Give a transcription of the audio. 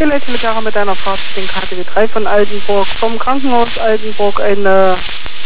Telegram mit einer Fahrt den KTW 3 von Altenburg, vom Krankenhaus Altenburg eine